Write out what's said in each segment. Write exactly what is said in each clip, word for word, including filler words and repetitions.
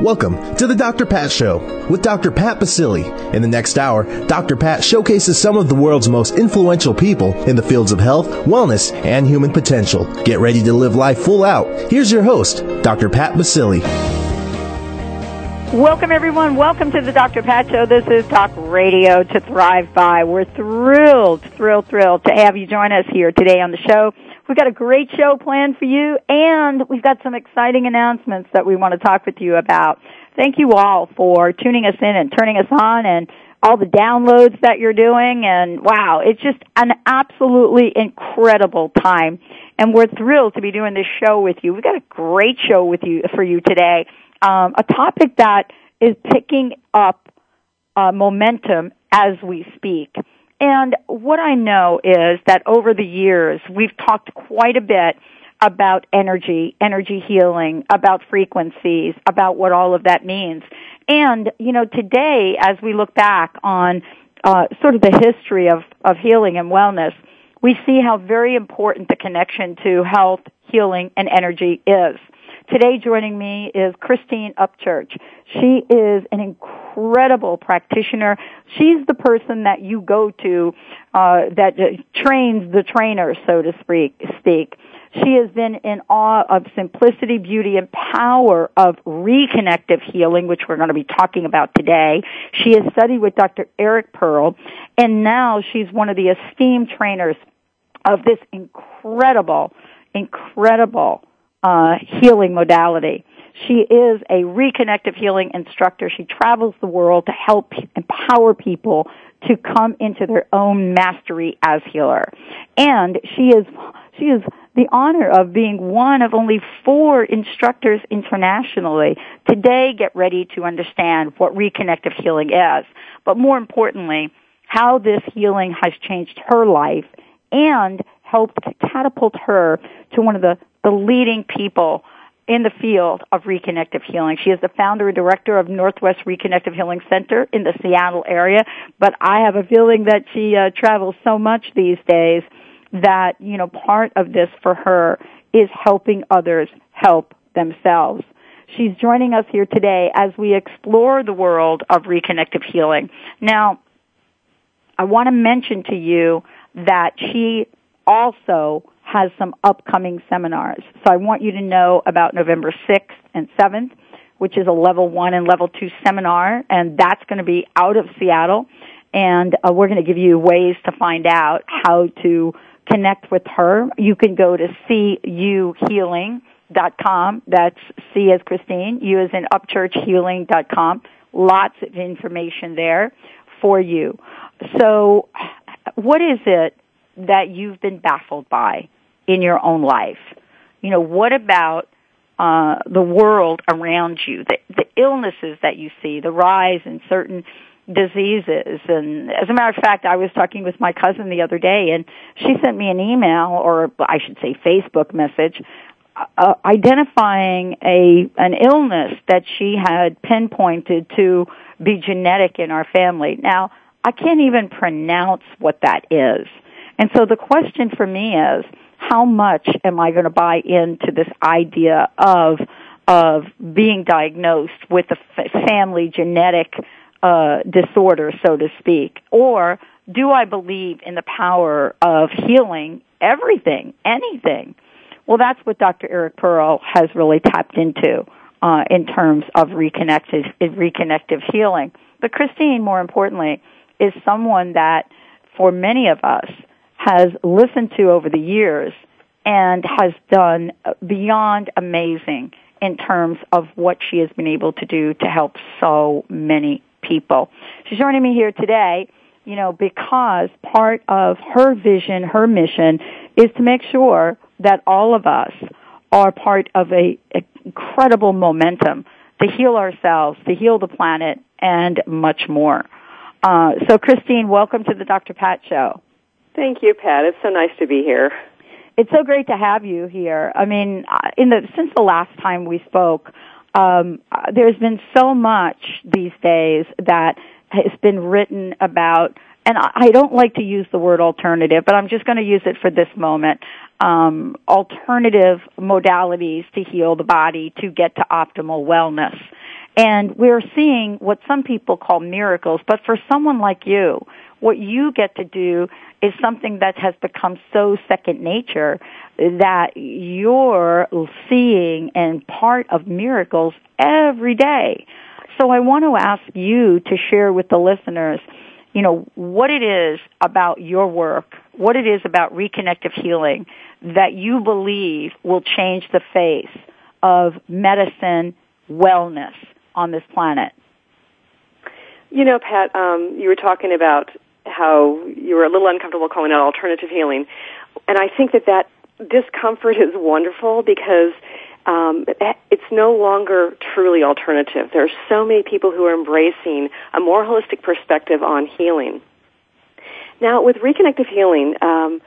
Welcome to the Doctor Pat Show with Doctor Pat Baccili. In the next hour, Doctor Pat showcases some of the world's most influential people in the fields of health, wellness, and human potential. Get ready to live life full out. Here's your host, Doctor Pat Baccili. Welcome, everyone. Welcome to the Doctor Pat Show. This is Talk Radio to Thrive By. We're thrilled, thrilled, thrilled to have you join us here today on the show. We've got a great show planned for you, and we've got some exciting announcements that we want to talk with you about. Thank you all for tuning us in and turning us on and all the downloads that you're doing. And, wow, it's just an absolutely incredible time, and we're thrilled to be doing this show with you. We've got a great show with you for you today. Um, a topic that is picking up uh, momentum as we speak. And what I know is that over the years, we've talked quite a bit about energy, energy healing, about frequencies, about what all of that means. And, you know, today, as we look back on uh, sort of the history of, of healing and wellness, we see how very important the connection to health, healing, and energy is. Today joining me is Christine Upchurch. She is an incredible practitioner. She's the person that you go to uh, that uh, trains the trainer, so to speak. She has been in awe of simplicity, beauty, and power of reconnective healing, which we're going to be talking about today. She has studied with Doctor Eric Pearl, and now she's one of the esteemed trainers of this incredible, incredible Uh, healing modality. She is a reconnective healing instructor. She travels the world to help empower people to come into their own mastery as healer. And she is she is the honor of being one of only four instructors internationally. Today, get ready to understand what reconnective healing is, but more importantly, how this healing has changed her life and helped catapult her to one of the the leading people in the field of reconnective healing. She is the founder and director of Northwest Reconnective Healing Center in the Seattle area, but I have a feeling that she uh, travels so much these days that, you know, part of this for her is helping others help themselves. She's joining us here today as we explore the world of reconnective healing. Now, I want to mention to you that she also has some upcoming seminars. So I want you to know about November sixth and seventh, which is a level one and level two seminar, and that's going to be out of Seattle. And uh, we're going to give you ways to find out how to connect with her. You can go to c u healing dot com. That's C as Christine, U as in upchurch healing dot com. Lots of information there for you. So what is it that you've been baffled by in your own life? You know, what about uh, the world around you, the, the illnesses that you see, the rise in certain diseases? And as a matter of fact, I was talking with my cousin the other day, and she sent me an email, or I should say Facebook message, uh, identifying a an illness that she had pinpointed to be genetic in our family. Now, I can't even pronounce what that is. And so the question for me is, how much am I going to buy into this idea of of being diagnosed with a family genetic uh, disorder, so to speak? Or do I believe in the power of healing everything, anything? Well, that's what Doctor Eric Pearl has really tapped into uh, in terms of reconnective, reconnective healing. But Christine, more importantly, is someone that, for many of us, has listened to over the years and has done beyond amazing in terms of what she has been able to do to help so many people. She's joining me here today, you know, because part of her vision, her mission, is to make sure that all of us are part of a, a incredible momentum to heal ourselves, to heal the planet, and much more. Uh, so, Christine, welcome to the Doctor Pat Show. Thank you, Pat. It's so nice to be here. It's so great to have you here. I mean, in the since the last time we spoke, um, there's been so much these days that has been written about, and I don't like to use the word alternative, but I'm just going to use it for this moment, um, alternative modalities to heal the body to get to optimal wellness. And we're seeing what some people call miracles, but for someone like you, what you get to do is something that has become so second nature that you're seeing and part of miracles every day. So I want to ask you to share with the listeners, you know, what it is about your work, what it is about reconnective healing that you believe will change the face of medicine wellness on this planet. You know, Pat, um, you were talking about how you were a little uncomfortable calling it alternative healing. And I think that that discomfort is wonderful because um, it's no longer truly alternative. There are so many people who are embracing a more holistic perspective on healing. Now, with reconnective healing, um,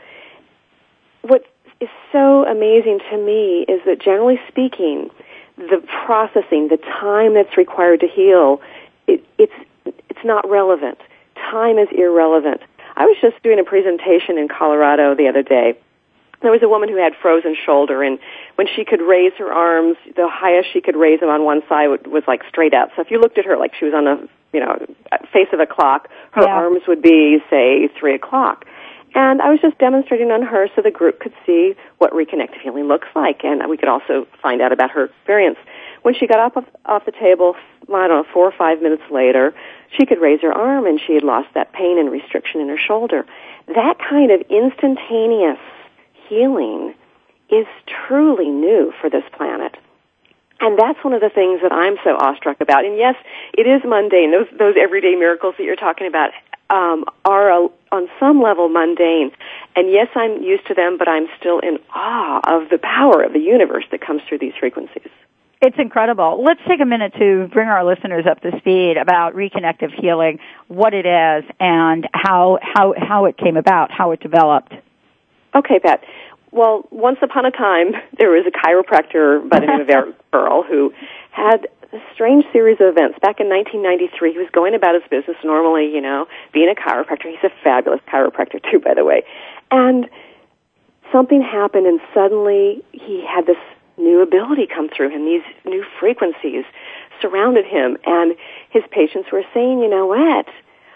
what is so amazing to me is that generally speaking, the processing, the time that's required to heal, it, it's it's not relevant. Time is irrelevant. I was just doing a presentation in Colorado the other day. There was a woman who had frozen shoulder, and when she could raise her arms, the highest she could raise them on one side was like straight up. So if you looked at her like she was on the, you know, face of a clock, her yeah. arms would be, say, three o'clock. And I was just demonstrating on her so the group could see what reconnective healing looks like, and we could also find out about her experience. When she got up off, off the table, I don't know, four or five minutes later, she could raise her arm, and she had lost that pain and restriction in her shoulder. That kind of instantaneous healing is truly new for this planet. And that's one of the things that I'm so awestruck about. And yes, it is mundane. Those, those everyday miracles that you're talking about um, are a, on some level mundane. And yes, I'm used to them, but I'm still in awe of the power of the universe that comes through these frequencies. It's incredible. Let's take a minute to bring our listeners up to speed about reconnective healing, what it is, and how how how it came about, how it developed. Okay, Pat. Well, once upon a time, there was a chiropractor by the name of Eric Pearl who had a strange series of events. Back in nineteen ninety-three, he was going about his business normally, you know, being a chiropractor. He's a fabulous chiropractor, too, by the way. And something happened, and suddenly he had this new ability come through him. These new frequencies surrounded him, and his patients were saying, you know what?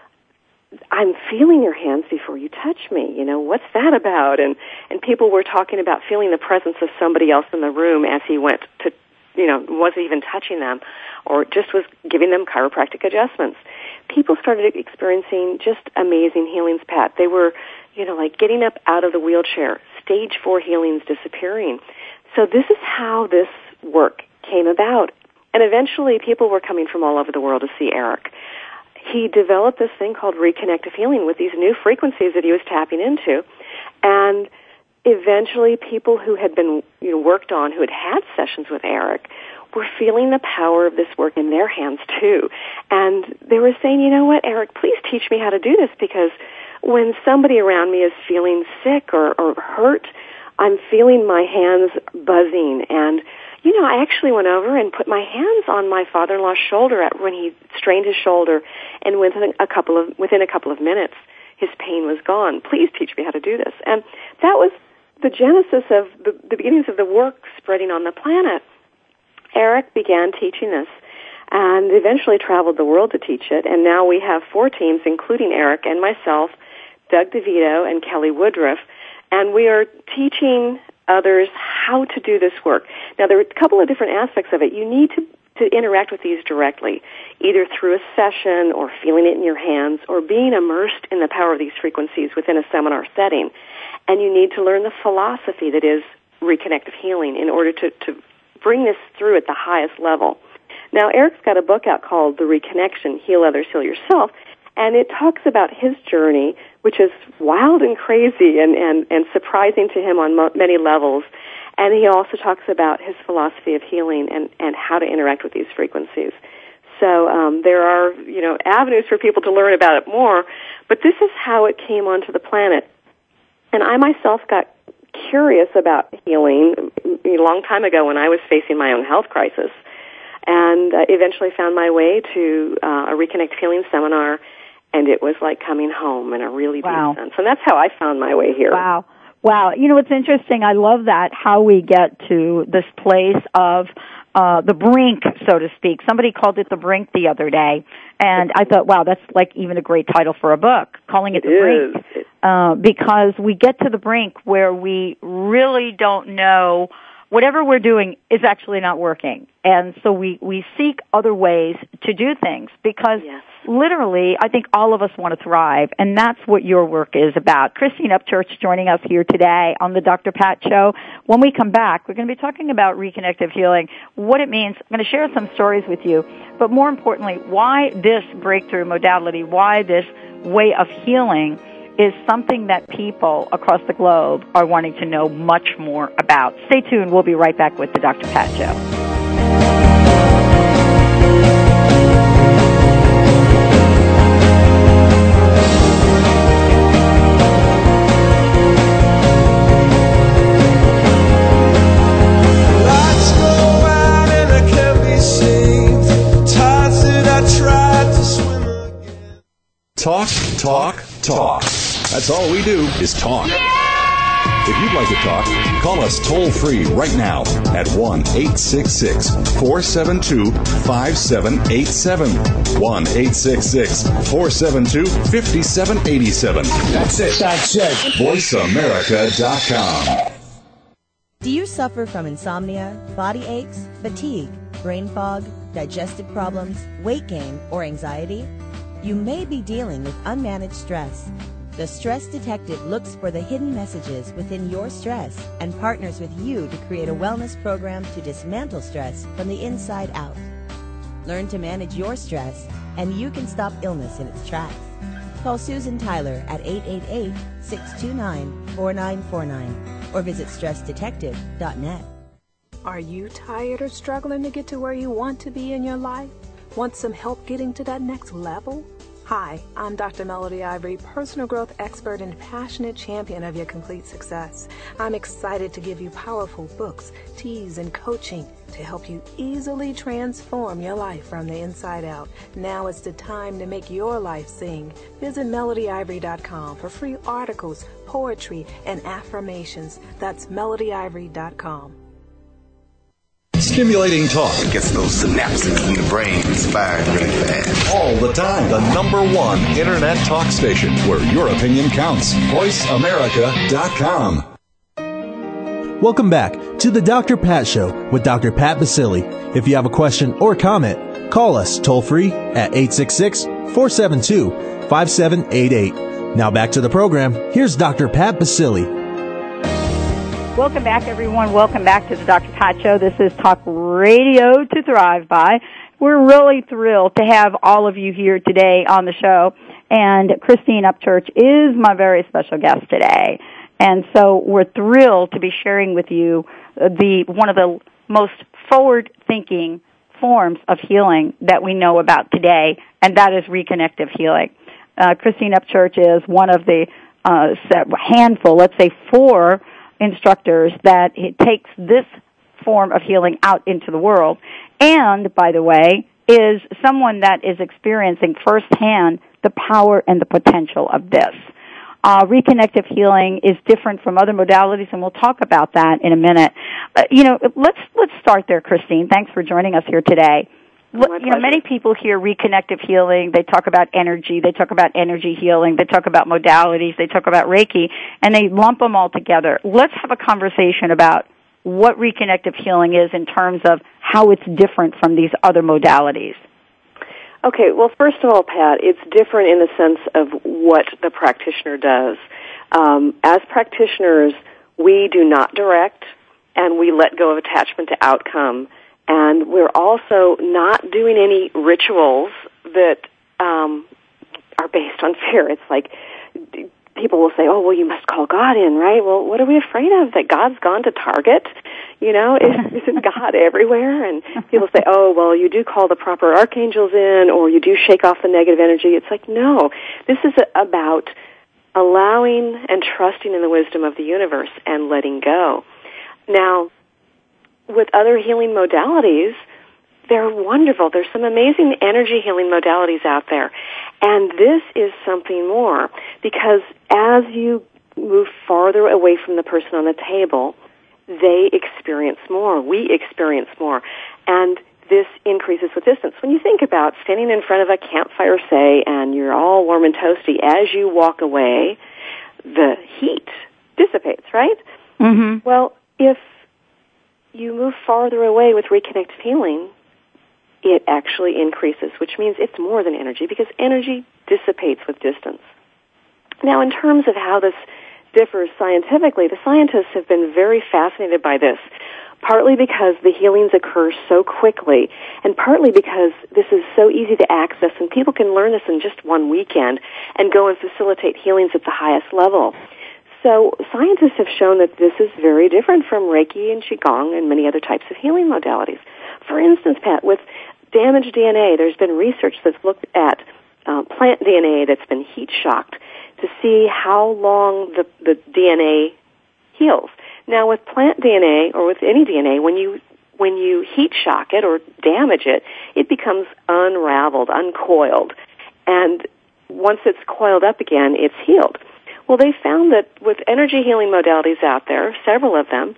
I'm feeling your hands before you touch me. You know, what's that about? And and people were talking about feeling the presence of somebody else in the room as he went to, you know, wasn't even touching them or just was giving them chiropractic adjustments. People started experiencing just amazing healings, Pat. They were, you know, like getting up out of the wheelchair, stage four healings disappearing. So this is how this work came about. And eventually people were coming from all over the world to see Eric. He developed this thing called reconnective healing with these new frequencies that he was tapping into. And eventually people who had been, you know, worked on, who had had sessions with Eric, were feeling the power of this work in their hands too. And they were saying, you know what, Eric, please teach me how to do this, because when somebody around me is feeling sick or, or hurt, I'm feeling my hands buzzing. And, you know, I actually went over and put my hands on my father-in-law's shoulder at, when he strained his shoulder, and within a couple of within a couple of minutes, his pain was gone. Please teach me how to do this. And that was the genesis of the, the beginnings of the work spreading on the planet. Eric began teaching this and eventually traveled the world to teach it. And now we have four teams, including Eric and myself, Doug DeVito, and Kelly Woodruff. And we are teaching others how to do this work. Now, there are a couple of different aspects of it. You need to, to interact with these directly, either through a session or feeling it in your hands or being immersed in the power of these frequencies within a seminar setting. And you need to learn the philosophy that is reconnective healing in order to, to bring this through at the highest level. Now, Eric's got a book out called The Reconnection, Heal Others, Heal Yourself, and it talks about his journey, which is wild and crazy and, and, and surprising to him on mo- many levels. And he also talks about his philosophy of healing and, and how to interact with these frequencies. So um, there are, you know, avenues for people to learn about it more, but this is how it came onto the planet. And I myself got curious about healing a long time ago when I was facing my own health crisis, and uh, eventually found my way to uh, a Reconnect Healing seminar. And it was like coming home in a really wow. deep sense. And that's how I found my way here. Wow. Wow. You know, it's interesting. I love that, how we get to this place of uh the brink, so to speak. Somebody called it The Brink the other day, and I thought, wow, that's like even a great title for a book, calling it, it The Brink, uh, because we get to the brink where we really don't know whatever we're doing is actually not working. And so we, we seek other ways to do things because yes. literally I think all of us want to thrive, and that's what your work is about. Christine Upchurch joining us here today on the Doctor Pat Show. When we come back, we're going to be talking about reconnective healing, what it means. I'm going to share some stories with you, but more importantly, why this breakthrough modality, why this way of healing is something that people across the globe are wanting to know much more about. Stay tuned. We'll be right back with the Doctor Pat Show. Talk, talk, talk. That's all we do is talk. Yeah! If you'd like to talk, call us toll-free right now at one eight six six, four seven two, five seven eight seven. one eight six six, four seven two, five seven eight seven. That's it. That's it. voice america dot com. Do you suffer from insomnia, body aches, fatigue, brain fog, digestive problems, weight gain, or anxiety? You may be dealing with unmanaged stress. The Stress Detective looks for the hidden messages within your stress and partners with you to create a wellness program to dismantle stress from the inside out. Learn to manage your stress, and you can stop illness in its tracks. Call Susan Tyler at eight eight eight, six two nine, four nine four nine or visit stress detective dot net. Are you tired or struggling to get to where you want to be in your life? Want some help getting to that next level? Hi, I'm Doctor Melody Ivory, personal growth expert and passionate champion of your complete success. I'm excited to give you powerful books, teas, and coaching to help you easily transform your life from the inside out. Now is the time to make your life sing. Visit melody ivory dot com for free articles, poetry, and affirmations. That's melody ivory dot com. Stimulating talk. It gets those synapses in the brain firing really fast. All the time. The number one internet talk station where your opinion counts. voice america dot com. Welcome back to the Doctor Pat Show with Doctor Pat Baccili. If you have a question or comment, call us toll free at eight six six, four seven two, five seven eight eight. Now back to the program. Here's Doctor Pat Baccili. Welcome back, everyone. Welcome back to the Doctor Pat Show. This is Talk Radio to Thrive By. We're really thrilled to have all of you here today on the show. And Christine Upchurch is my very special guest today. And so we're thrilled to be sharing with you the one of the most forward-thinking forms of healing that we know about today, and that is reconnective healing. Uh, Christine Upchurch is one of the uh, handful, let's say four, instructors that it takes this form of healing out into the world, and, by the way, is someone that is experiencing firsthand the power and the potential of this. Uh, reconnective healing is different from other modalities, and we'll talk about that in a minute. Uh, you know, let's let's start there, Christine. Thanks for joining us here today. My you know, many people hear reconnective healing. They talk about energy. They talk about energy healing. They talk about modalities. They talk about Reiki, and they lump them all together. Let's have a conversation about what reconnective healing is in terms of how it's different from these other modalities. Okay, well, first of all, Pat, it's different in the sense of what the practitioner does. Um, as practitioners, we do not direct, and we let go of attachment to outcome. And we're also not doing any rituals that um, are based on fear. It's like people will say, oh, well, you must call God in, right? Well, what are we afraid of? That God's gone to Target? You know, is, isn't God everywhere? And people say, oh, well, you do call the proper archangels in, or you do shake off the negative energy. It's like, no, this is about allowing and trusting in the wisdom of the universe and letting go. Now, with other healing modalities, they're wonderful. There's some amazing energy healing modalities out there. And this is something more, because as you move farther away from the person on the table, they experience more. We experience more. And this increases with distance. When you think about standing in front of a campfire, say, and you're all warm and toasty, as you walk away, the heat dissipates, right? Mm-hmm. Well, if you move farther away with reconnected healing, it actually increases, which means it's more than energy, because energy dissipates with distance. Now, in terms of how this differs scientifically, the scientists have been very fascinated by this, partly because the healings occur so quickly, and partly because this is so easy to access, and people can learn this in just one weekend and go and facilitate healings at the highest level. So scientists have shown that this is very different from Reiki and Qigong and many other types of healing modalities. For instance, Pat, with damaged D N A, there's been research that's looked at uh, plant D N A that's been heat shocked to see how long the, the D N A heals. Now, with plant D N A or with any D N A, when you when you heat shock it or damage it, it becomes unraveled, uncoiled, and once it's coiled up again, it's healed. Well, they found that with energy healing modalities out there, several of them,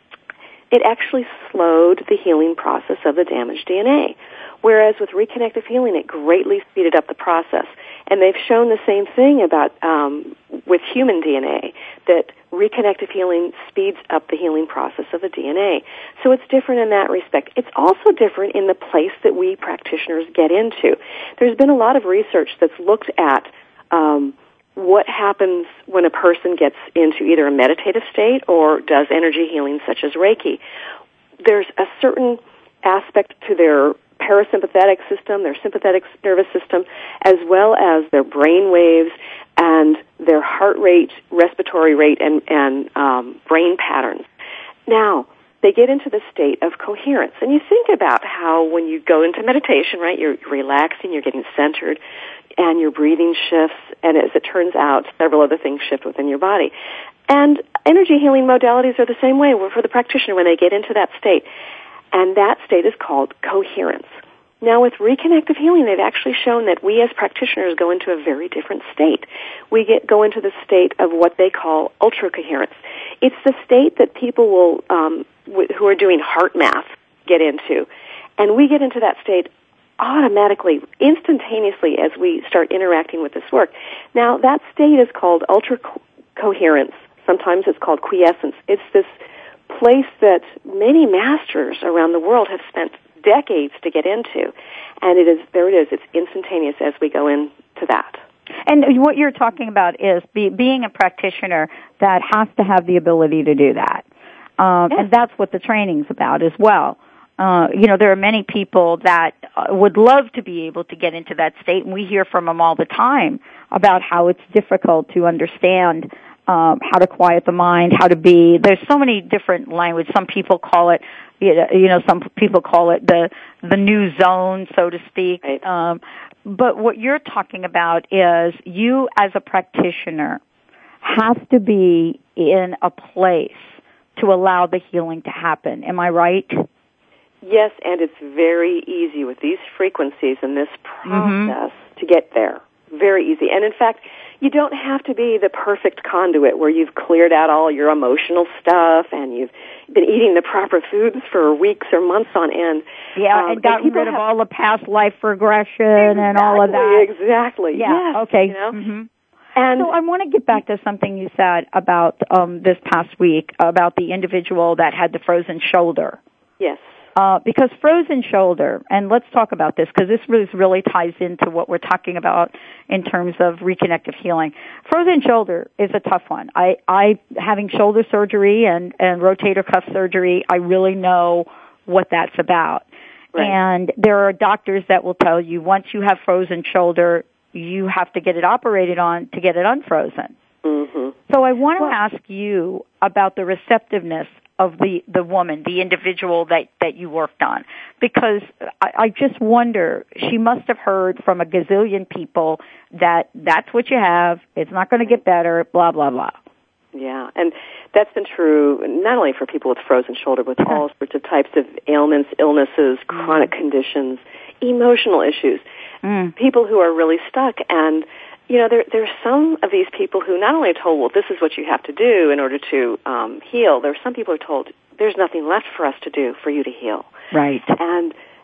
it actually slowed the healing process of the damaged D N A. Whereas with reconnective healing, it greatly speeded up the process. And they've shown the same thing about um, with human D N A, that reconnective healing speeds up the healing process of the D N A. So it's different in that respect. It's also different in the place that we practitioners get into. There's been a lot of research that's looked at um, what happens when a person gets into either a meditative state or does energy healing such as Reiki. There's a certain aspect to their parasympathetic system, their sympathetic nervous system, as well as their brain waves and their heart rate, respiratory rate, and, and um, brain patterns. Now, they get into the state of coherence. And you think about how when you go into meditation, right, you're relaxing, you're getting centered, and your breathing shifts, and as it turns out, several other things shift within your body. And energy healing modalities are the same way for the practitioner when they get into that state. And that state is called coherence. Now, with reconnective healing, they've actually shown that we as practitioners go into a very different state. We get go into the state of what they call ultra-coherence. It's the state that people will, um, w- who are doing heart math get into. And we get into that state automatically, instantaneously, as we start interacting with this work. Now, that state is called ultra-coherence. Sometimes it's called quiescence. It's this place that many masters around the world have spent decades to get into, and it is there it is. It's instantaneous as we go into that. And what you're talking about is be, being a practitioner that has to have the ability to do that, um, yes. And that's what the training's about as well. Uh, you know, there are many people that uh, would love to be able to get into that state, and we hear from them all the time about how it's difficult to understand Um, how to quiet the mind, how to be. There's so many different language. Some people call it, you know, some people call it the the new zone, so to speak. Right. Um, but what you're talking about is you, as a practitioner, have to be in a place to allow the healing to happen. Am I right? Yes, and it's very easy with these frequencies and this process mm-hmm. to get there. Very easy. And in fact, you don't have to be the perfect conduit where you've cleared out all your emotional stuff and you've been eating the proper foods for weeks or months on end. Yeah, um, and gotten rid of all the past life regression exactly, and all of that. Exactly. Yeah. Yes, okay. You know? Mm-hmm. And so I want to get back to something you said about um, this past week about the individual that had the frozen shoulder. Yes. Uh, because frozen shoulder, and let's talk about this because this really, really ties into what we're talking about in terms of reconnective healing. Frozen shoulder is a tough one. I, I having shoulder surgery and, and rotator cuff surgery, I really know what that's about. Right. And there are doctors that will tell you once you have frozen shoulder, you have to get it operated on to get it unfrozen. Mm-hmm. So I want to well, ask you about the receptiveness of the, the woman, the individual that, that you worked on. Because I, I just wonder, she must have heard from a gazillion people that that's what you have, it's not going to get better, blah, blah, blah. Yeah, and that's been true not only for people with frozen shoulder, but all sorts of types of ailments, illnesses, chronic conditions, emotional issues, mm. people who are really stuck. And you know, there there's some of these people who not only are told, well, this is what you have to do in order to um, heal. There are some people who are told, there's nothing left for us to do for you to heal. Right. And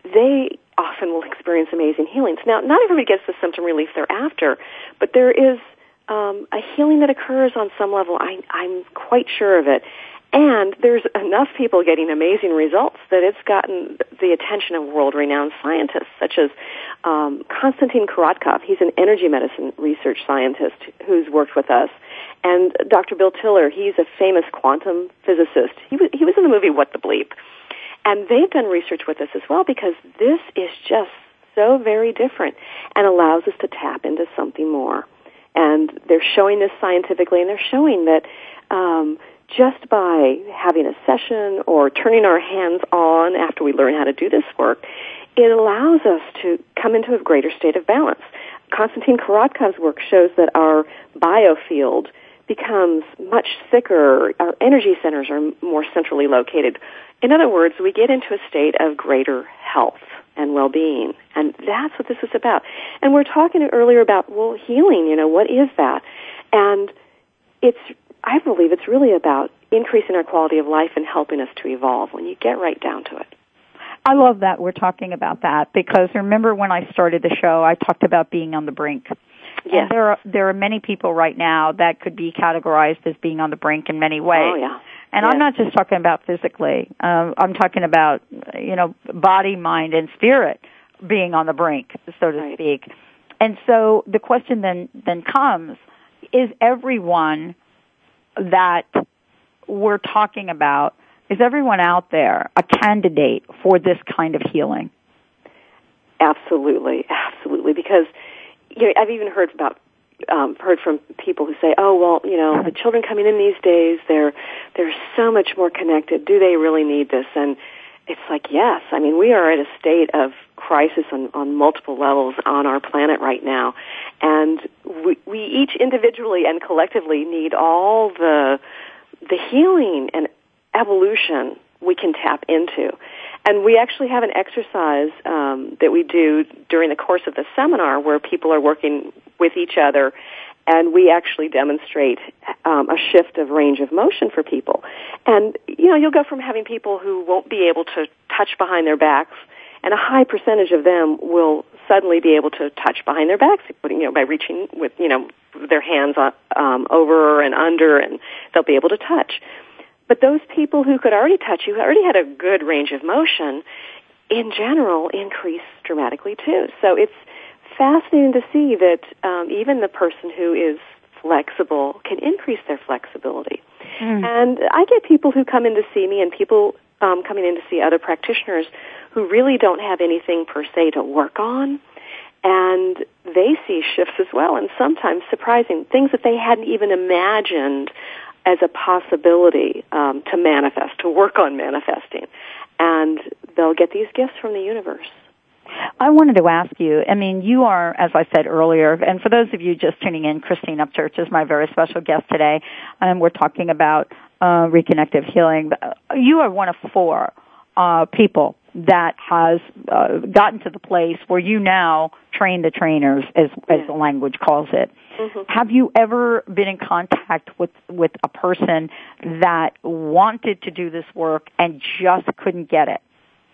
they often will experience amazing healings. Now, not everybody gets the symptom relief thereafter, but there is um, a healing that occurs on some level. I, I'm quite sure of it. And there's enough people getting amazing results that it's gotten the attention of world-renowned scientists, such as um, Konstantin Korotkov. He's an energy medicine research scientist who's worked with us. And Doctor Bill Tiller, he's a famous quantum physicist. He was, he was in the movie What the Bleep. And they've done research with us as well because this is just so very different and allows us to tap into something more. And they're showing this scientifically, and they're showing that um, just by having a session or turning our hands on after we learn how to do this work, it allows us to come into a greater state of balance. Konstantin Korotkov's work shows that our biofield becomes much thicker, our energy centers are more centrally located. In other words, we get into a state of greater health and well-being, and that's what this is about. And we're talking earlier about, well, healing, you know, what is that? And it's, I believe it's really about increasing our quality of life and helping us to evolve when you get right down to it. I love that we're talking about that because remember when I started the show, I talked about being on the brink. Yes. And there are, there are many people right now that could be categorized as being on the brink in many ways. Oh, yeah. And yes. I'm not just talking about physically. Um, I'm talking about, you know, body, mind, and spirit being on the brink, so to right. speak. And so the question then, then comes, is everyone that we're talking about, is everyone out there a candidate for this kind of healing? Absolutely, absolutely. Because you know, I've even heard about um, heard from people who say, "Oh, well, you know, the children coming in these days, they're they're so much more connected. Do they really need this?" And it's like, yes. I mean, we are at a state of crisis on, on multiple levels on our planet right now, and we, we each individually and collectively need all the the healing and evolution we can tap into. And we actually have an exercise um, that we do during the course of the seminar where people are working with each other, and we actually demonstrate um, a shift of range of motion for people. And, you know, you'll go from having people who won't be able to touch behind their backs, and a high percentage of them will suddenly be able to touch behind their backs, you know, by reaching with, you know, their hands um, over and under, and they'll be able to touch. But those people who could already touch you, who already had a good range of motion, in general, increase dramatically too. So it's fascinating to see that um, even the person who is flexible can increase their flexibility. Mm. And I get people who come in to see me and people um, coming in to see other practitioners who really don't have anything per se to work on, and they see shifts as well, and sometimes surprising things that they hadn't even imagined as a possibility um, to manifest, to work on manifesting. And they'll get these gifts from the universe. I wanted to ask you, I mean, you are, as I said earlier, and for those of you just tuning in, Christine Upchurch is my very special guest today, and we're talking about uh, reconnective healing. You are one of four uh, people that has uh, gotten to the place where you now train the trainers, as, as the language calls it. Mm-hmm. Have you ever been in contact with, with a person that wanted to do this work and just couldn't get it?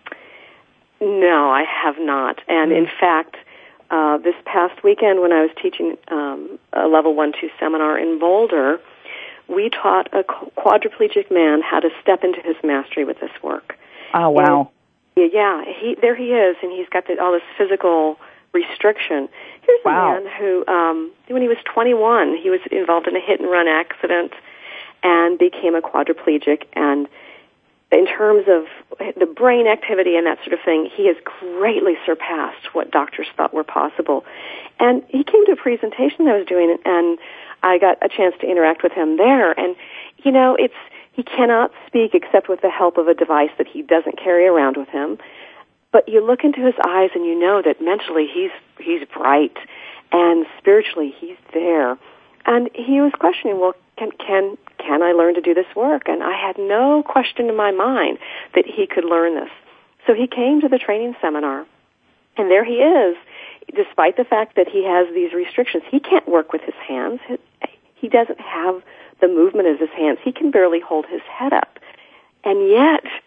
No, I have not. And in fact, uh, this past weekend when I was teaching um, a level one two seminar in Boulder, we taught a quadriplegic man how to step into his mastery with this work. Oh, wow. And, yeah, he, there he is, and he's got the, all this physical restriction. Here's wow. a man who, um, when he was twenty-one, he was involved in a hit-and-run accident and became a quadriplegic. And in terms of the brain activity and that sort of thing, he has greatly surpassed what doctors thought were possible. And he came to a presentation I was doing, and I got a chance to interact with him there. And, you know, it's he cannot speak except with the help of a device that he doesn't carry around with him. But you look into his eyes and you know that mentally he's he's bright, and spiritually he's there. And he was questioning, well, can can can I learn to do this work? And I had no question in my mind that he could learn this. So he came to the training seminar, and there he is, despite the fact that he has these restrictions. He can't work with his hands. He doesn't have the movement of his hands. He can barely hold his head up. And yet,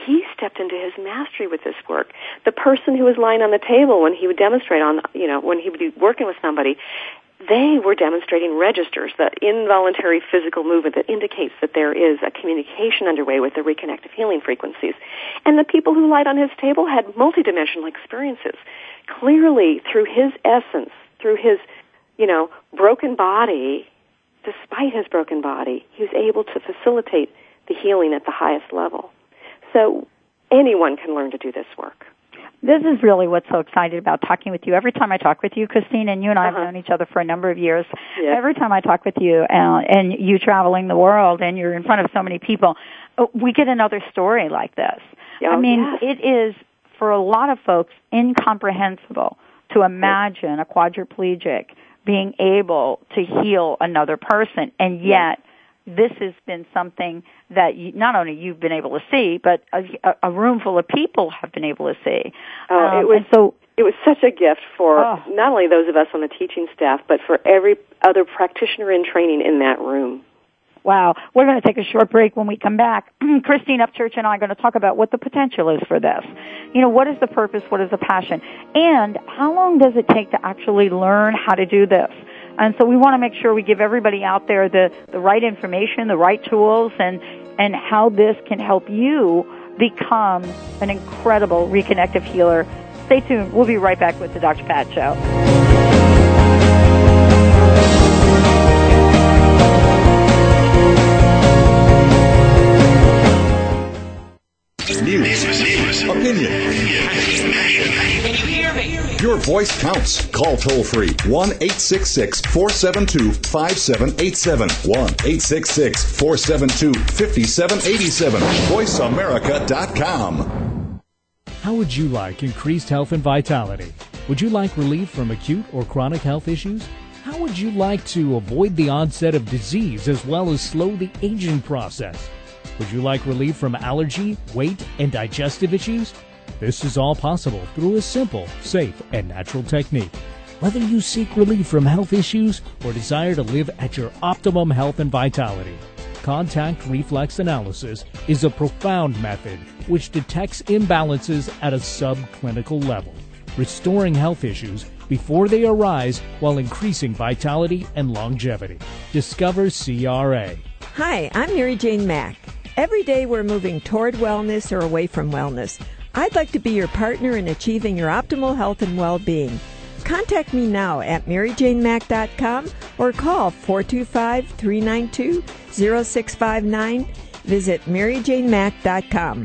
he stepped into his mastery with this work. The person who was lying on the table when he would demonstrate on, you know, when he would be working with somebody, they were demonstrating registers, that involuntary physical movement that indicates that there is a communication underway with the reconnective healing frequencies. And the people who lied on his table had multidimensional experiences. Clearly, through his essence, through his, you know, broken body, despite his broken body, he was able to facilitate the healing at the highest level. So anyone can learn to do this work. This is really what's so exciting about talking with you. Every time I talk with you, Christine, and you and I uh-huh. have known each other for a number of years, yes. every time I talk with you uh, and you traveling the world and you're in front of so many people, we get another story like this. Oh, I mean, yes. it is, for a lot of folks, incomprehensible to imagine a quadriplegic being able to heal another person, and yet this has been something that you, not only you've been able to see, but a, a room full of people have been able to see. Oh, um, it was and so it was such a gift for oh. not only those of us on the teaching staff, but for every other practitioner in training in that room. Wow. We're going to take a short break. When we come back, Christine Upchurch and I are going to talk about what the potential is for this. You know, what is the purpose? What is the passion? And how long does it take to actually learn how to do this? And so we want to make sure we give everybody out there the, the right information, the right tools, and, and how this can help you become an incredible reconnective healer. Stay tuned. We'll be right back with the Doctor Pat Show. News, opinion, can you hear me? Your voice counts. Call toll free one eight six six, four seven two, five seven eight seven. one eight six six, four seven two, five seven eight seven. voice america dot com. How would you like increased health and vitality? Would you like relief from acute or chronic health issues? How would you like to avoid the onset of disease as well as slow the aging process? Would you like relief from allergy, weight, and digestive issues? This is all possible through a simple, safe, and natural technique. Whether you seek relief from health issues or desire to live at your optimum health and vitality, contact reflex analysis is a profound method which detects imbalances at a subclinical level, restoring health issues before they arise while increasing vitality and longevity. Discover C R A. Hi, I'm Mary Jane Mack. Every day we're moving toward wellness or away from wellness. I'd like to be your partner in achieving your optimal health and well-being. Contact me now at mary jane mack dot com or call four two five, three nine two, zero six five nine. Visit mary jane mack dot com.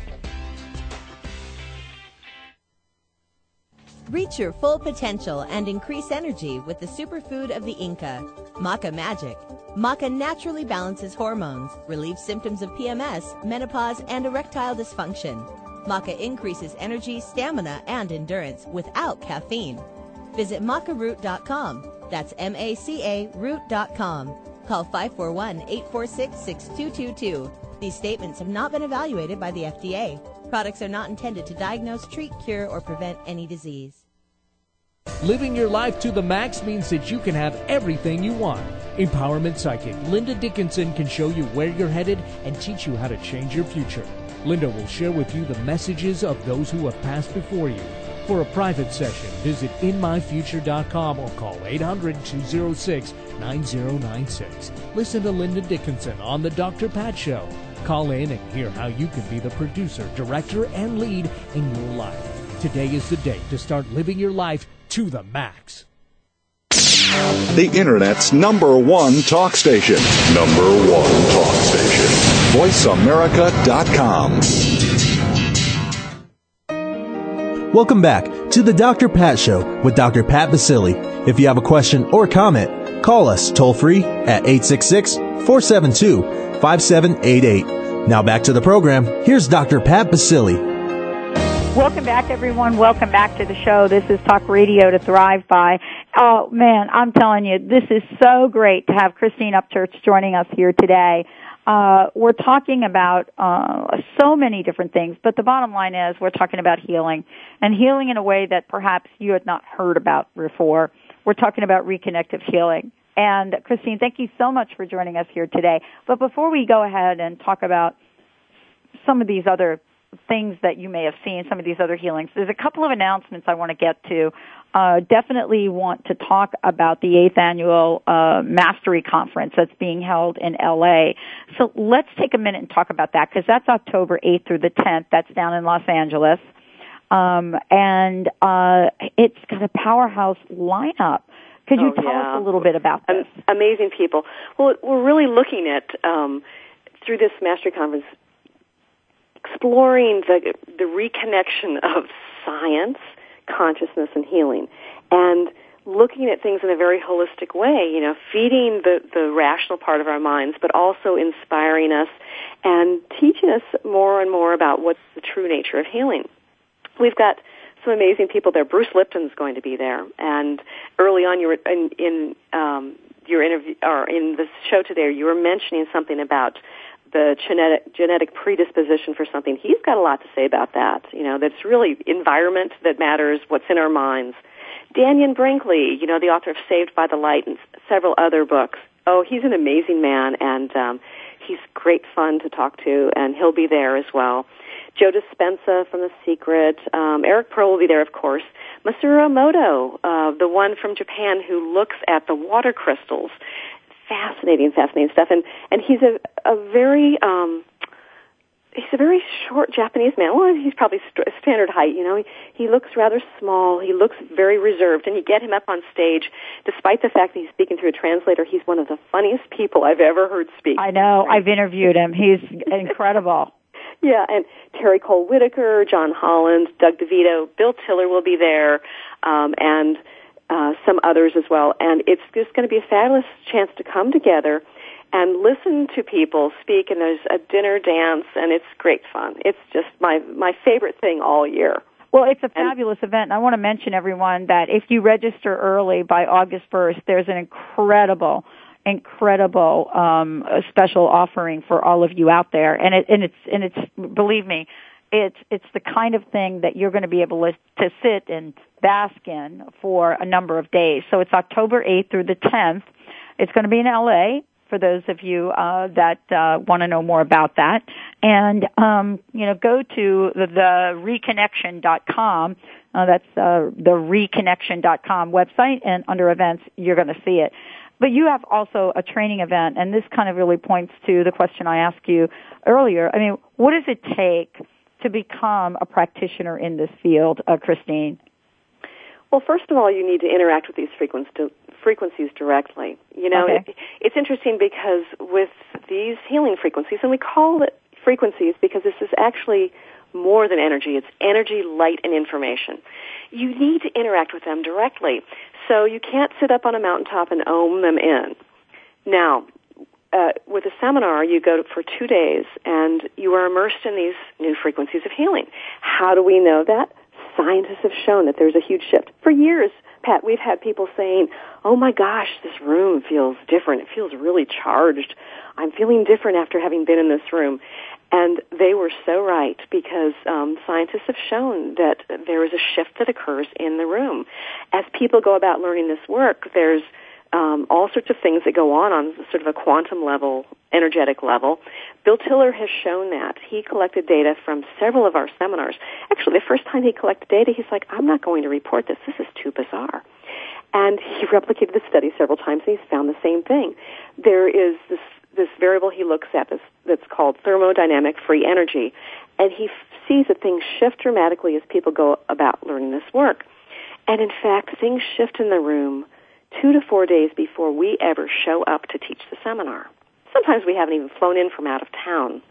Reach your full potential and increase energy with the superfood of the Inca, Maca Magic. Maca naturally balances hormones, relieves symptoms of P M S, menopause, and erectile dysfunction. Maca increases energy, stamina, and endurance without caffeine. Visit maca root dot com. That's M A C A root dot com. Call five four one, eight four six, six two two two. These statements have not been evaluated by the F D A. Products are not intended to diagnose, treat, cure, or prevent any disease. Living your life to the max means that you can have everything you want. Empowerment Psychic Linda Dickinson can show you where you're headed and teach you how to change your future. Linda will share with you the messages of those who have passed before you. For a private session, visit in my future dot com or call eight hundred, two oh six, nine oh nine six. Listen to Linda Dickinson on The Doctor Pat Show. Call in and hear how you can be the producer, director, and lead in your life. Today is the day to start living your life to the max. The Internet's number one talk station. Number one talk station. voice america dot com. Welcome back to the Doctor Pat Show with Doctor Pat Baccili. If you have a question or comment, call us toll free at eight six six, four seven two, five seven eight eight. Now back to the program. Here's Doctor Pat Baccili. Welcome back, everyone. Welcome back to the show. This is Talk Radio to Thrive By. Oh, man, I'm telling you, this is so great to have Christine Upchurch joining us here today. Uh, we're talking about uh, so many different things, but the bottom line is we're talking about healing, and healing in a way that perhaps you had not heard about before. We're talking about reconnective healing. And, Christine, thank you so much for joining us here today. But before we go ahead and talk about some of these other things that you may have seen, some of these other healings. There's a couple of announcements I want to get to. Uh, definitely want to talk about the eighth annual uh, Mastery Conference that's being held in L A. So let's take a minute and talk about that, because that's October eighth through the tenth. That's down in Los Angeles. Um, and uh, it's got a powerhouse lineup. Could you oh, tell yeah. us a little bit about this? Um, amazing people. Well, we're really looking at, um, through this Mastery Conference, exploring the, the reconnection of science, consciousness, and healing, and looking at things in a very holistic way, you know, feeding the, the rational part of our minds, but also inspiring us and teaching us more and more about what's the true nature of healing. We've got some amazing people there. Bruce Lipton's going to be there, and early on, you were in, in um, your interview or in the show today, you were mentioning something about the genetic genetic predisposition for something. He's got a lot to say about that. You know, that's really environment that matters, what's in our minds. Dannion Brinkley, you know, the author of Saved by the Light and several other books. Oh, he's an amazing man, and um, he's great fun to talk to, and he'll be there as well. Joe Dispenza from The Secret. Um, Eric Pearl will be there, of course. Masaru Emoto, uh, the one from Japan who looks at the water crystals. Fascinating, fascinating stuff. And, and he's a, a very, um, he's a very short Japanese man. Well, he's probably st- standard height, you know. He, he looks rather small. He looks very reserved. And you get him up on stage, despite the fact that he's speaking through a translator, he's one of the funniest people I've ever heard speak. I know. I've interviewed him. He's incredible. Yeah, and Terry Cole Whitaker, John Holland, Doug DeVito, Bill Tiller will be there, um, and uh, some others as well. And it's just going to be a fabulous chance to come together and listen to people speak, and there's a dinner dance, and it's great fun. It's just my, my favorite thing all year. Well, it's a fabulous and, event, and I want to mention, everyone, that if you register early by August first, there's an incredible incredible um special offering for all of you out there, and it and it's and it's believe me, it's it's the kind of thing that you're going to be able to, to sit and bask in for a number of days. So it's October eighth through the tenth. It's going to be in L A for those of you uh that uh want to know more about that. And um you know, go to the, the reconnection dot com. Uh, that's uh, the reconnection dot com website, and under events you're going to see it. But you have also a training event, and this kind of really points to the question I asked you earlier. I mean, what does it take to become a practitioner in this field, uh, Christine? Well, first of all, you need to interact with these frequencies directly. You know, okay. it, it's interesting because with these healing frequencies, and we call it frequencies because this is actually more than energy. It's energy, light, and information. You need to interact with them directly. So you can't sit up on a mountaintop and ohm them in. Now, uh, with a seminar, you go for two days, and you are immersed in these new frequencies of healing. How do we know that? Scientists have shown that there's a huge shift. For years, Pat, we've had people saying, oh my gosh, this room feels different. It feels really charged. I'm feeling different after having been in this room. And they were so right, because um, scientists have shown that there is a shift that occurs in the room. As people go about learning this work, there's um, all sorts of things that go on on sort of a quantum level, energetic level. Bill Tiller has shown that. He collected data from several of our seminars. Actually, the first time he collected data, he's like, I'm not going to report this. This is too bizarre. And he replicated the study several times, and he's found the same thing. There is this this variable he looks at that's, that's called thermodynamic free energy, and he f- sees that things shift dramatically as people go about learning this work. And in fact, things shift in the room two to four days before we ever show up to teach the seminar. Sometimes we haven't even flown in from out of town.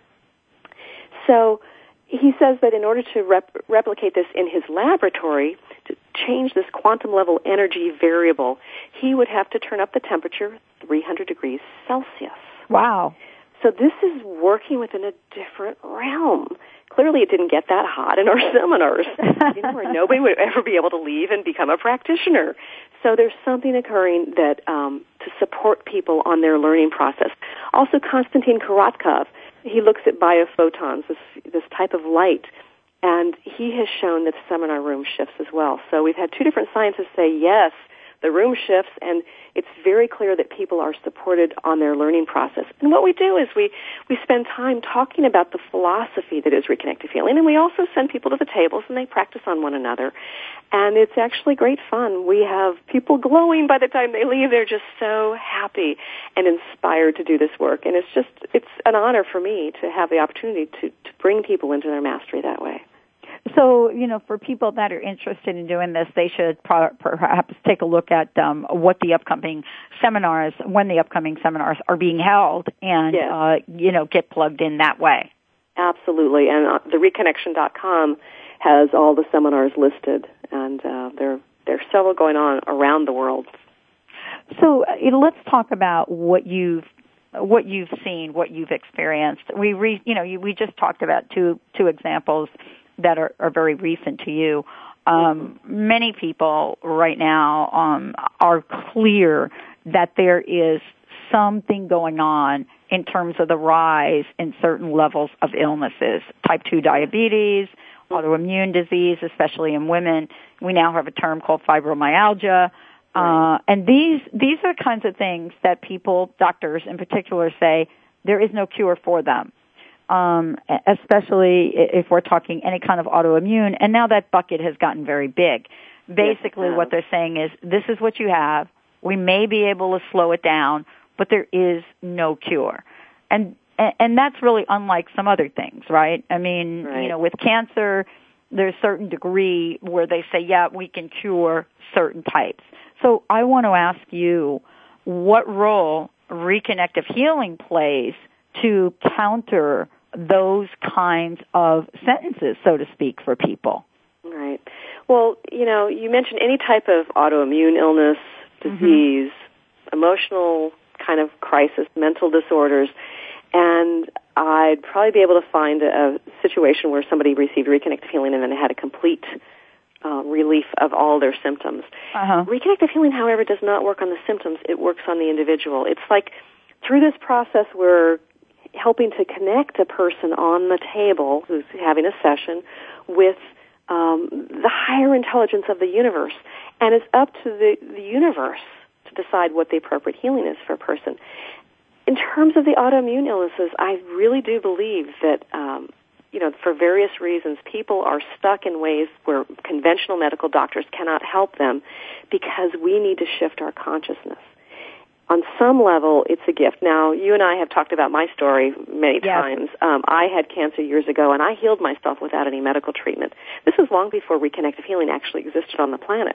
So he says that in order to rep- replicate this in his laboratory, to change this quantum level energy variable, he would have to turn up the temperature three hundred degrees Celsius. Wow. So this is working within a different realm. Clearly it didn't get that hot in our seminars, you know, where nobody would ever be able to leave and become a practitioner. So there's something occurring that um, to support people on their learning process. Also, Konstantin Korotkov, he looks at biophotons, this, this type of light, and he has shown that the seminar room shifts as well. So we've had two different scientists say, yes, the room shifts, and it's very clear that people are supported on their learning process. And what we do is we, we spend time talking about the philosophy that is reconnective healing, and we also send people to the tables, and they practice on one another. And it's actually great fun. We have people glowing by the time they leave. They're just so happy and inspired to do this work. And it's just, it's an honor for me to have the opportunity to, to bring people into their mastery that way. So, you know, for people that are interested in doing this, they should pro- perhaps take a look at um, what the upcoming seminars, when the upcoming seminars are being held, and, yes. uh, you know, get plugged in that way. Absolutely. And uh, the reconnection dot com has all the seminars listed, and uh, there, there are several going on around the world. So uh, let's talk about what you've what you've seen, what you've experienced. We, re, you know, you, we just talked about two two examples that are, are very recent to you. Um, mm-hmm. Many people right now um, are clear that there is something going on in terms of the rise in certain levels of illnesses, type two diabetes, autoimmune disease, especially in women. We now have a term called fibromyalgia. Uh, and these, these are kinds of things that people, doctors in particular, say there is no cure for them. Um, especially if we're talking any kind of autoimmune. And now that bucket has gotten very big. Basically yes, what they're saying is, this is what you have. We may be able to slow it down, but there is no cure. And and that's really unlike some other things, right? I mean, right. you know, with cancer, there's a certain degree where they say, yeah, we can cure certain types. So I want to ask you what role reconnective healing plays to counter those kinds of sentences, so to speak, for people. Right. Well, you know, you mentioned any type of autoimmune illness, disease, mm-hmm. emotional kind of crisis, mental disorders, and I'd probably be able to find a, a situation where somebody received reconnective healing and then had a complete uh, relief of all their symptoms. Uh-huh. Reconnective healing, however, does not work on the symptoms. It works on the individual. It's like through this process we're helping to connect a person on the table who's having a session with um, the higher intelligence of the universe. And it's up to the, the universe to decide what the appropriate healing is for a person. In terms of the autoimmune illnesses, I really do believe that, um, you know, for various reasons, people are stuck in ways where conventional medical doctors cannot help them because we need to shift our consciousness. On some level, it's a gift. Now, you and I have talked about my story many yes. times. Um, I had cancer years ago, and I healed myself without any medical treatment. This was long before reconnective healing actually existed on the planet.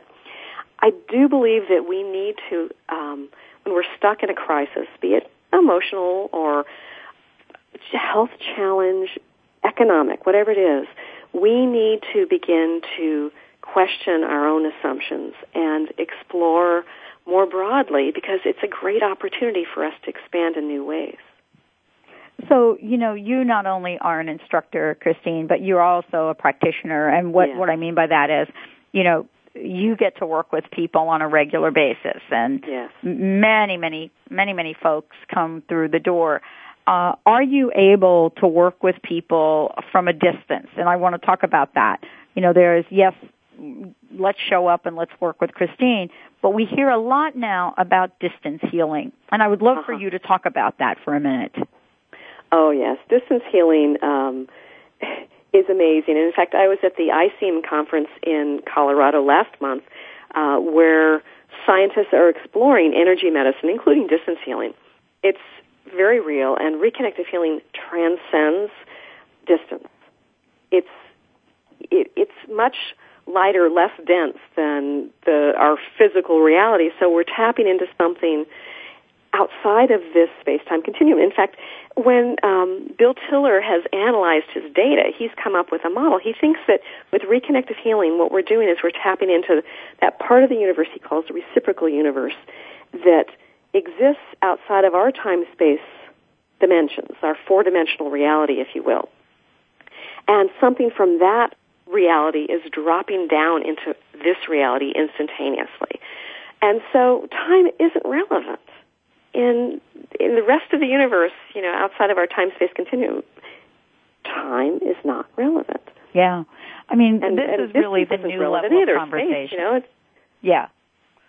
I do believe that we need to, um, when we're stuck in a crisis, be it emotional or health challenge, economic, whatever it is, we need to begin to question our own assumptions and explore more broadly, because it's a great opportunity for us to expand in new ways. So, you know, you not only are an instructor, Christine, but you're also a practitioner. And what, yeah. what I mean by that is, you know, you get to work with people on a regular basis. And yes. many, many, many, many folks come through the door. Uh, are you able to work with people from a distance? And I want to talk about that. You know, there's, yes, let's show up and let's work with Christine. But we hear a lot now about distance healing. And I would love uh-huh. for you to talk about that for a minute. Oh, yes. Distance healing um, is amazing. And in fact, I was at the I C E A M conference in Colorado last month uh, where scientists are exploring energy medicine, including distance healing. It's very real, and reconnective healing transcends distance. It's it, it's much lighter, less dense than the our physical reality, so we're tapping into something outside of this space-time continuum. In fact, when um, Bill Tiller has analyzed his data, he's come up with a model. He thinks that with reconnective healing, what we're doing is we're tapping into that part of the universe he calls the reciprocal universe that exists outside of our time-space dimensions, our four-dimensional reality, if you will. And something from that reality is dropping down into this reality instantaneously. And so time isn't relevant. In in the rest of the universe, you know, outside of our time-space continuum, time is not relevant. Yeah. I mean, and, this and is really the new level of conversation. Space, you know, it's, yeah.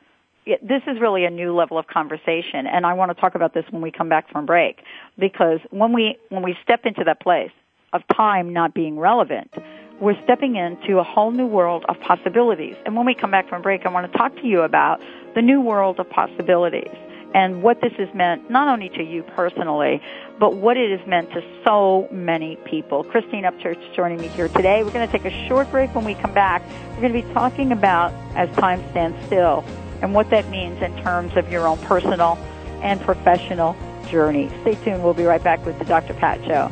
this is really a new level of conversation, and I want to talk about this when we come back from break, because when we when we step into that place of time not being relevant, we're stepping into a whole new world of possibilities. And when we come back from break, I want to talk to you about the new world of possibilities and what this has meant not only to you personally, but what it has meant to so many people. Christine Upchurch joining me here today. We're going to take a short break. When we come back, we're going to be talking about As Time Stands Still and what that means in terms of your own personal and professional journey. Stay tuned. We'll be right back with the Doctor Pat Show.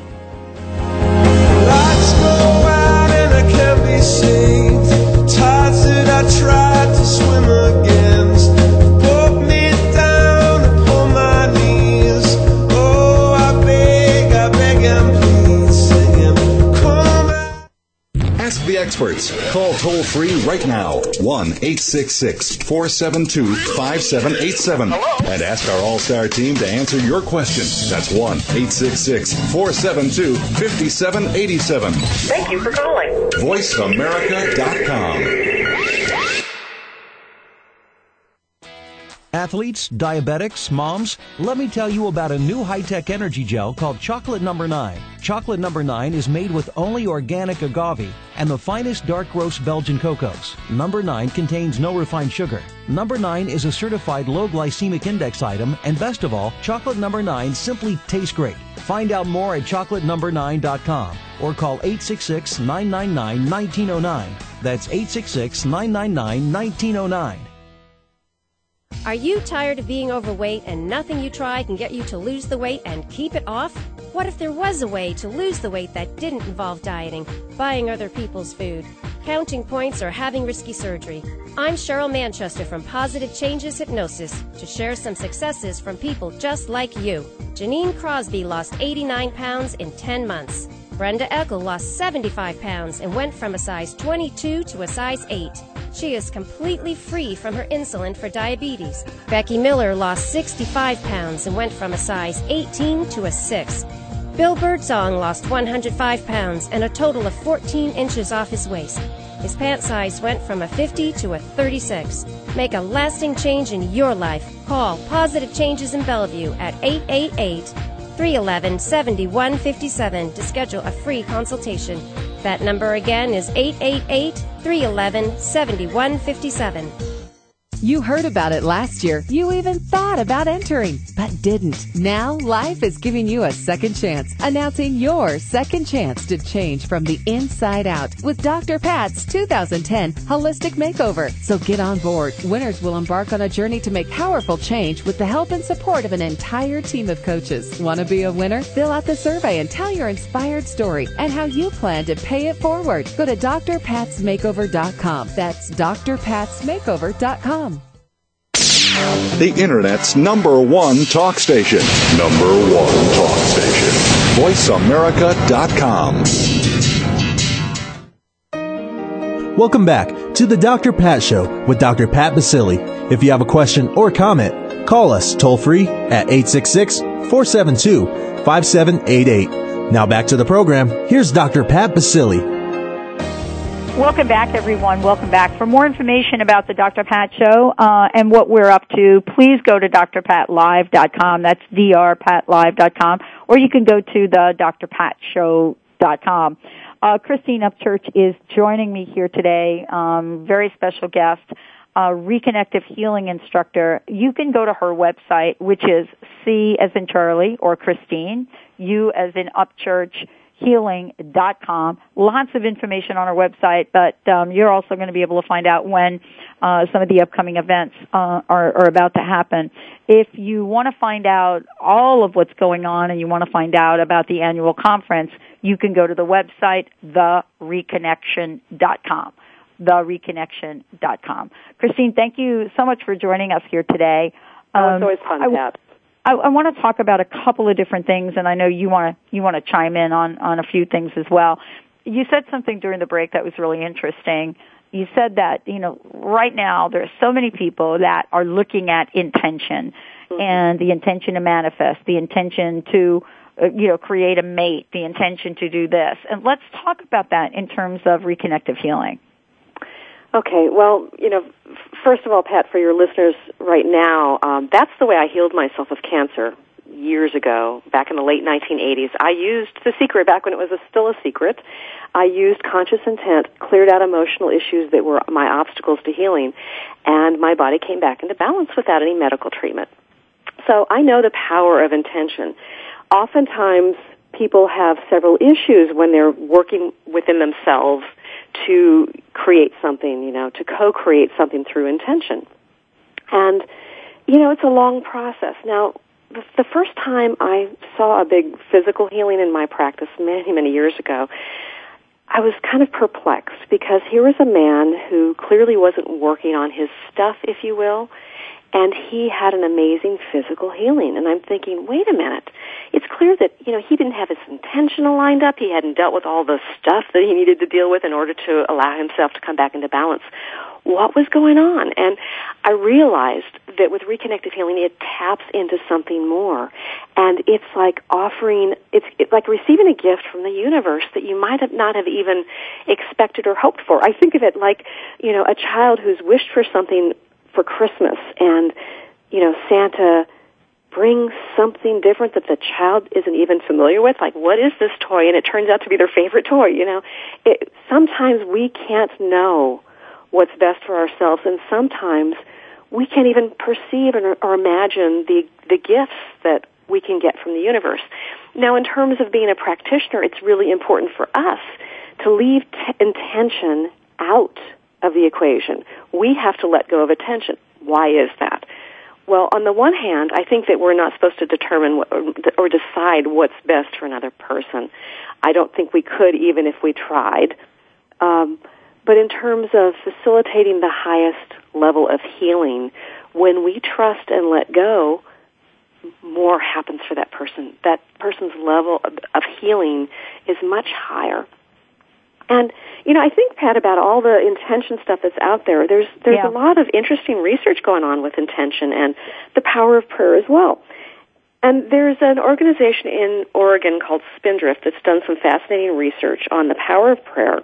Lights go out and I can't be saved. Tides that I tried to swim against broke me down upon my knees. Oh, I beg, I beg him, please sing him, come back. Ask the experts. Call toll free right now. one eight six six, four seven two, five seven eight seven. And ask our all-star team to answer your question. That's one eight six six, four seven two, five seven eight seven. Thank you for calling. voice america dot com. Athletes, diabetics, moms, let me tell you about a new high-tech energy gel called Chocolate Number nine. Chocolate Number nine is made with only organic agave and the finest dark roast Belgian cocos. Number nine contains no refined sugar. Number nine is a certified low glycemic index item, and best of all, Chocolate Number nine simply tastes great. Find out more at chocolate number nine dot com or call eight six six, nine nine nine, one nine zero nine. That's eight six six, nine nine nine, one nine zero nine. Are you tired of being overweight and nothing you try can get you to lose the weight and keep it off? What if there was a way to lose the weight that didn't involve dieting, buying other people's food, counting points, or having risky surgery? I'm Cheryl Manchester from Positive Changes Hypnosis to share some successes from people just like you. Janine Crosby lost eighty-nine pounds in ten months. Brenda Eckel lost seventy-five pounds and went from a size twenty-two to a size eight. She is completely free from her insulin for diabetes. Becky Miller lost sixty-five pounds and went from a size eighteen to a six. Bill Birdsong lost one hundred five pounds and a total of fourteen inches off his waist. His pant size went from a fifty to a thirty-six. Make a lasting change in your life. Call Positive Changes in Bellevue at eight eight eight, three one one, seven one five seven to schedule a free consultation. That number again is eight eight eight, three one one, seven one five seven. You heard about it last year. You even thought about entering, but didn't. Now, life is giving you a second chance, announcing your second chance to change from the inside out with Doctor Pat's two thousand ten Holistic Makeover. So get on board. Winners will embark on a journey to make powerful change with the help and support of an entire team of coaches. Want to be a winner? Fill out the survey and tell your inspired story and how you plan to pay it forward. Go to D R pats makeover dot com. That's D R pats makeover dot com. The Internet's number one talk station. Number one talk station. voice america dot com. Welcome back to the Doctor Pat Show with Doctor Pat Baccili. If you have a question or comment, call us toll free at eight six six, four seven two, five seven eight eight. Now back to the program. Here's Doctor Pat Baccili. Welcome back, everyone. Welcome back. For more information about the Doctor Pat Show uh, and what we're up to, please go to D R pat live dot com. That's D R pat live dot com. Or you can go to the D R pat show dot com. Uh, Christine Upchurch is joining me here today. Um, very special guest, uh, Reconnective Healing Instructor. You can go to her website, which is C as in Charlie or Christine, U as in Upchurch, healing dot com. Lots of information on our website, but um, you're also going to be able to find out when uh, some of the upcoming events uh, are, are about to happen. If you want to find out all of what's going on and you want to find out about the annual conference, you can go to the website, the reconnection dot com. the reconnection dot com. Christine, thank you so much for joining us here today. Um, oh, it's always fun, I, Pat. I, I want to talk about a couple of different things, and I know you want to you want to chime in on, on a few things as well. You said something during the break that was really interesting. You said that, you know, right now there are so many people that are looking at intention mm-hmm. and the intention to manifest, the intention to, uh, you know, create a mate, the intention to do this. And let's talk about that in terms of reconnective healing. Okay, well, you know, first of all, Pat, for your listeners right now, um, that's the way I healed myself of cancer years ago, back in the late nineteen eighties. I used The Secret back when it was a, still a secret. I used conscious intent, cleared out emotional issues that were my obstacles to healing, and my body came back into balance without any medical treatment. So I know the power of intention. Oftentimes, people have several issues when they're working within themselves to create something, you know, to co-create something through intention. And, you know, it's a long process. Now, the first time I saw a big physical healing in my practice many, many years ago, I was kind of perplexed because here was a man who clearly wasn't working on his stuff, if you will, and he had an amazing physical healing. And I'm thinking, wait a minute. It's clear that, you know, he didn't have his intention aligned up. He hadn't dealt with all the stuff that he needed to deal with in order to allow himself to come back into balance. What was going on? And I realized that with reconnected healing, it taps into something more. And it's like offering, it's, it's like receiving a gift from the universe that you might have not have even expected or hoped for. I think of it like, you know, a child who's wished for something for Christmas, and, you know, Santa brings something different that the child isn't even familiar with, like, what is this toy? And it turns out to be their favorite toy, you know. It, sometimes we can't know what's best for ourselves, and sometimes we can't even perceive or, or imagine the, the gifts that we can get from the universe. Now, in terms of being a practitioner, it's really important for us to leave t- intention out of the equation. We have to let go of attention. Why is that? Well, on the one hand, I think that we're not supposed to determine what, or decide what's best for another person. I don't think we could even if we tried. Um, but in terms of facilitating the highest level of healing, when we trust and let go, more happens for that person. That person's level of, of healing is much higher. And, you know, I think, Pat, about all the intention stuff that's out there, there's there's yeah. a lot of interesting research going on with intention and the power of prayer as well. And there's an organization in Oregon called Spindrift that's done some fascinating research on the power of prayer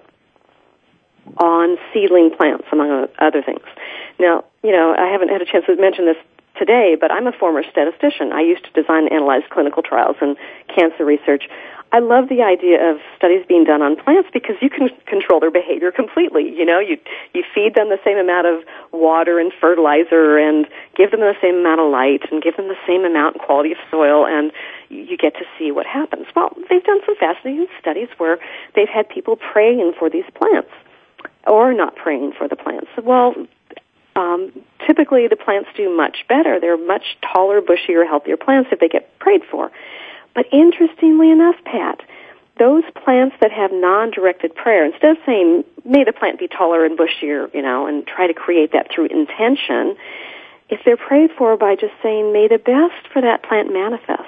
on seedling plants, among other things. Now, you know, I haven't had a chance to mention this today, but I'm a former statistician. I used to design and analyze clinical trials and cancer research. I love the idea of studies being done on plants because you can control their behavior completely. You know, you you feed them the same amount of water and fertilizer and give them the same amount of light and give them the same amount and quality of soil, and you get to see what happens. Well, they've done some fascinating studies where they've had people praying for these plants or not praying for the plants. Well, um, typically the plants do much better. They're much taller, bushier, healthier plants if they get prayed for. But interestingly enough, Pat, those plants that have non-directed prayer, instead of saying, may the plant be taller and bushier, you know, and try to create that through intention, if they're prayed for by just saying, may the best for that plant manifest,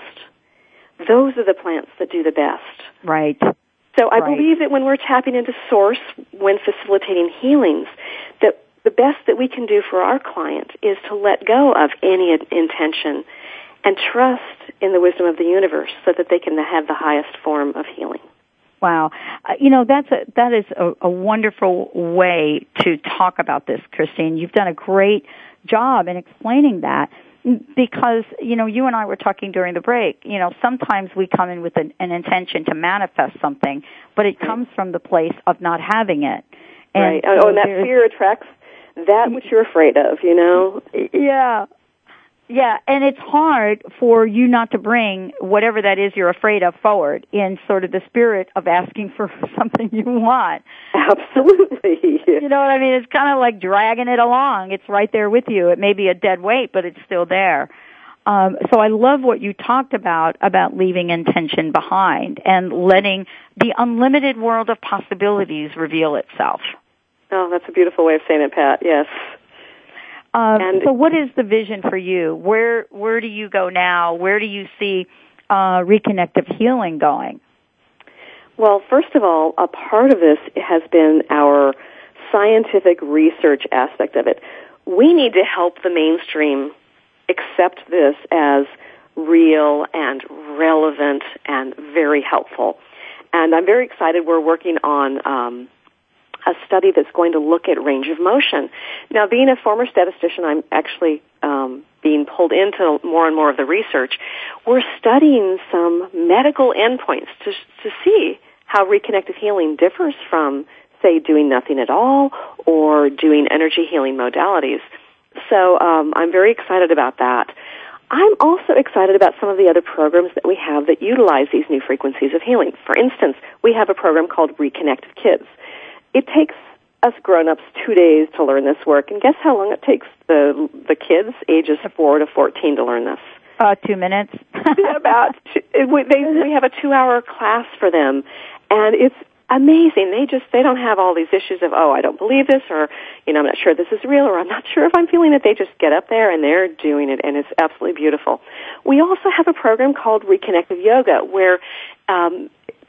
those are the plants that do the best. Right. So I right. believe that when we're tapping into source, when facilitating healings, that the best that we can do for our client is to let go of any intention and trust in the wisdom of the universe so that they can have the highest form of healing. Wow. Uh, you know, that's a, that is a, a wonderful way to talk about this, Christine. You've done a great job in explaining that because, you know, you and I were talking during the break. You know, sometimes we come in with an, an intention to manifest something, but it comes from the place of not having it. And right. Oh, and that fear attracts that which you're afraid of, you know? Yeah. Yeah, and it's hard for you not to bring whatever that is you're afraid of forward in sort of the spirit of asking for something you want. Absolutely. You know what I mean? It's kind of like dragging it along. It's right there with you. It may be a dead weight, but it's still there. Um, so I love what you talked about, about leaving intention behind and letting the unlimited world of possibilities reveal itself. Oh, that's a beautiful way of saying it, Pat. Yes. Um, and so what is the vision for you? Where where do you go now? Where do you see uh, reconnective healing going? Well, first of all, a part of this has been our scientific research aspect of it. We need to help the mainstream accept this as real and relevant and very helpful. And I'm very excited. We're working on um, a study that's going to look at range of motion. Now, being a former statistician, I'm actually um, being pulled into more and more of the research. We're studying some medical endpoints to to see how reconnective healing differs from, say, doing nothing at all or doing energy healing modalities. So um, I'm very excited about that. I'm also excited about some of the other programs that we have that utilize these new frequencies of healing. For instance, we have a program called Reconnective Kids. It takes us grown-ups two days to learn this work, and guess how long it takes the the kids ages four to fourteen to learn this? Uh, two minutes. About two, we, they, we have a two-hour class for them, and it's amazing. They just they don't have all these issues of, oh, I don't believe this, or, you know, I'm not sure this is real, or I'm not sure if I'm feeling it. They just get up there and they're doing it, and it's absolutely beautiful. We also have a program called Reconnective Yoga, where um,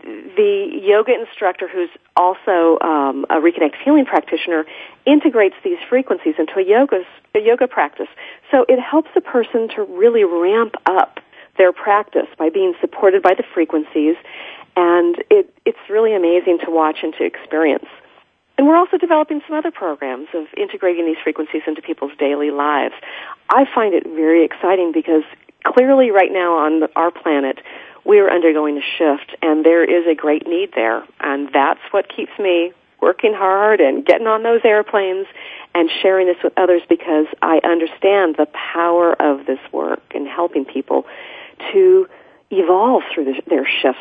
the yoga instructor, who's also um, a reconnective healing practitioner, integrates these frequencies into a yoga, a yoga practice. So it helps a person to really ramp up their practice by being supported by the frequencies, and it, it's really amazing to watch and to experience. And we're also developing some other programs of integrating these frequencies into people's daily lives. I find it very exciting because clearly right now on the, our planet, we're undergoing a shift, and there is a great need there. And that's what keeps me working hard and getting on those airplanes and sharing this with others, because I understand the power of this work and helping people to evolve through the, their shifts.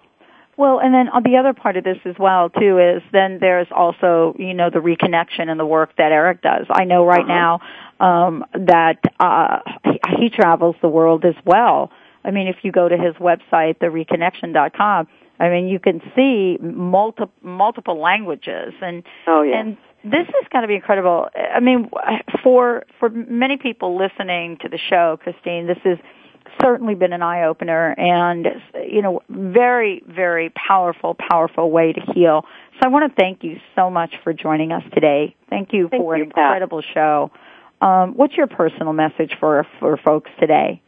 Well, and then on the other part of this as well, too, is then there's also, you know, the reconnection and the work that Eric does. I know right uh-huh. now um, that uh, he, he travels the world as well. I mean, if you go to his website, the reconnection dot com, I mean, you can see multi- multiple languages. And, oh, yeah. and this is going to be incredible. I mean, for for many people listening to the show, Christine, this has certainly been an eye-opener and, you know, very, very powerful, powerful way to heal. So I want to thank you so much for joining us today. Thank you thank for you, an incredible Pat. show. Um, what's your personal message for for folks today?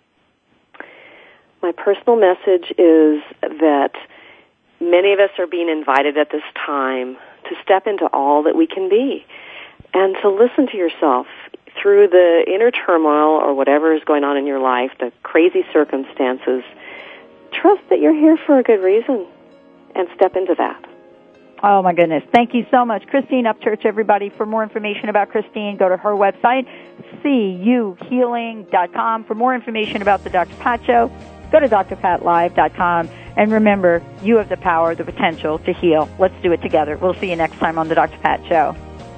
My personal message is that many of us are being invited at this time to step into all that we can be and to listen to yourself through the inner turmoil or whatever is going on in your life, the crazy circumstances. Trust that you're here for a good reason and step into that. Oh, my goodness. Thank you so much. Christine Upchurch, everybody. For more information about Christine, go to her website, c u healing dot com. For more information about the Doctor Pat Show, go to d r pat live dot com. And remember, you have the power, the potential to heal. Let's do it together. We'll see you next time on the Doctor Pat Show.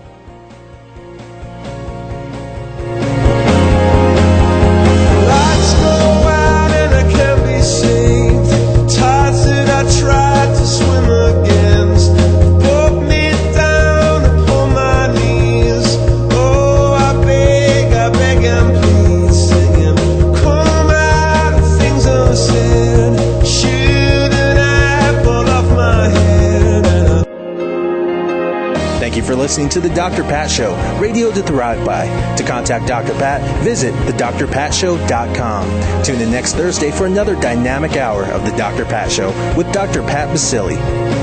Lights go out and I can't be saved. Tides that I tried to swim against brought me down upon my knees. Oh, I beg, I beg and please, singing, come out of things unsaid. Shoot an apple off my head. And I Thank you for listening to the Doctor Pat Show, radio to thrive by. To contact Doctor Pat, visit the dr pat show dot com. Tune in next Thursday for another dynamic hour of the Doctor Pat Show with Doctor Pat Baccili.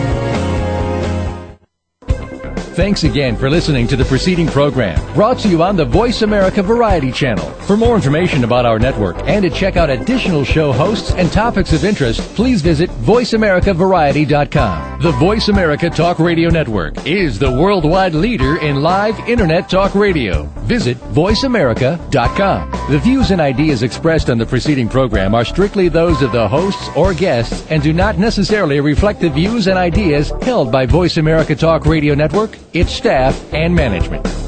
Thanks again for listening to the preceding program, brought to you on the Voice America Variety Channel. For more information about our network and to check out additional show hosts and topics of interest, please visit voice america variety dot com. The Voice America Talk Radio Network is the worldwide leader in live Internet talk radio. Visit voice america dot com. The views and ideas expressed on the preceding program are strictly those of the hosts or guests and do not necessarily reflect the views and ideas held by Voice America Talk Radio Network, its staff, and management.